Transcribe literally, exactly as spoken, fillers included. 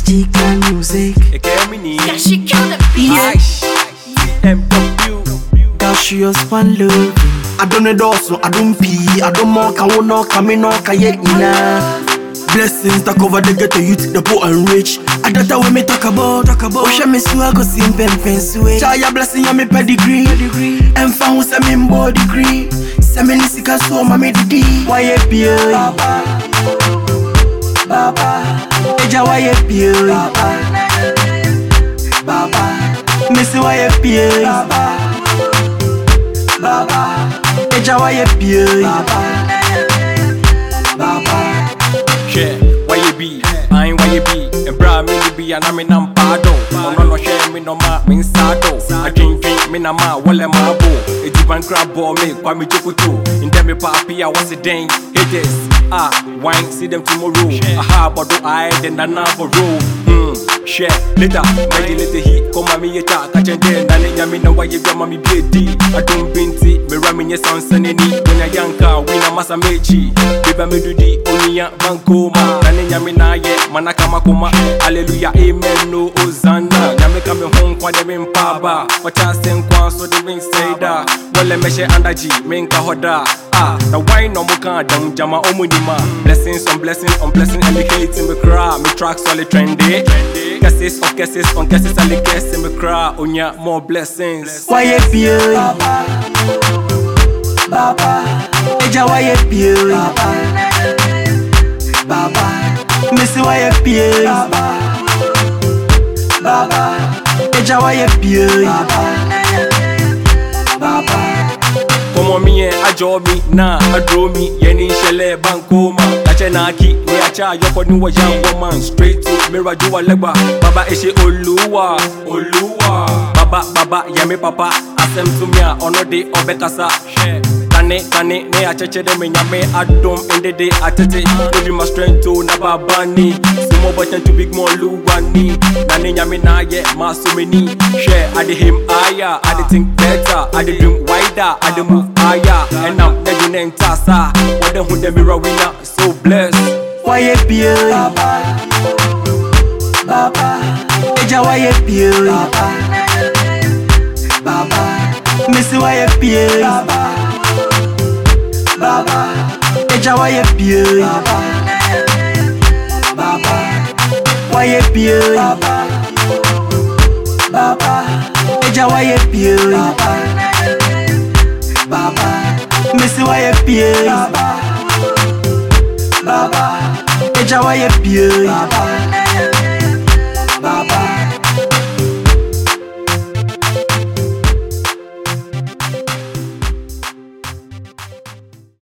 Magical music. It can me Yeah, she killed the beat. Yeah. M W. Gaseous one love. I don't need also, I don't pee, I don't more, I won't know, come in, no, can yet enough. Blessings that cover the ghetto youth, the poor and rich. I don't know when me talk about, talk about. Osha me swag, go see pen fence way. Chaya blessing, ya me pedigree, pedigree. And fan who say me more degree. Say me nisika so, ma me didi. Why ye pay? Baba, Baba. Eja why ye pay? Baba, Baba. Me say why ye pay? Baba, Baba. Eja why ye pay? Baba, Baba. Share, why you be? I ain't why you be. And bra me ni be and I'm in Ampado. Oh no no share me no ma me insado. I drink drink me na ma wale ma bo. It you ban grab ball me kwa me joku too. In them me papi I was a dang. Hit this. Ah, wine see them tomorrow. Aha, but do I then na na for roll. Hmm. Share later, my little heat. Come on me yeta catch and then na nya me na why you grandma me B D. I don't binti me ramin yes on saneni. When I yanka we na masa mechi. Baby me do di onia bankoma. Na nya me na ye manaka makoma. Hallelujah amen no Hosanna. Nya me come home kwa dem impaba. Wacha senkwa so dem say da. Wole me she andaji me nka hoda. Ah, the wine no muka dam jama omunima. Blessings on blessings on blessings indicating me cry. Me track solid trendy. Guesses on guesses on guesses I like guess in me cry. Onya more blessings. Why ye pay? Baba, Baba. Eja why ye pay? Baba, Baba. Me say why ye pay? Baba, Baba. Eja why ye pay? Baba, Baba. Come on me and I job me, nah, I draw me, yeni shele bankoma. Kachenaki, ni acha yoko ni wa young woman. Straight to mirror do a legba. Baba eshe oluwa, oluwa. Baba, baba, yami papa. Asem to me ono de obekasa. Kane, kane, ne acheche de me nyame adom in the day atete. Give my strength to na babani. Small button to big more luwani. Nane nyame na ye masumeni. Share, I de him aya, I de think better, I de dream wider, I de move higher. And I'm the union tasa. What the hood the mirror winner, so blessed. Why ye pay? Baba, Baba. Eja why ye pay? Baba, Baba. Me say why ye pay? Baba, Baba. Eja why ye pay? Baba, Baba. Why ye pay? Baba, Baba. Eja why ye pay? Baba, Baba. Me say why ye pay? Baba, Baba. Eja why ye pay? Baba,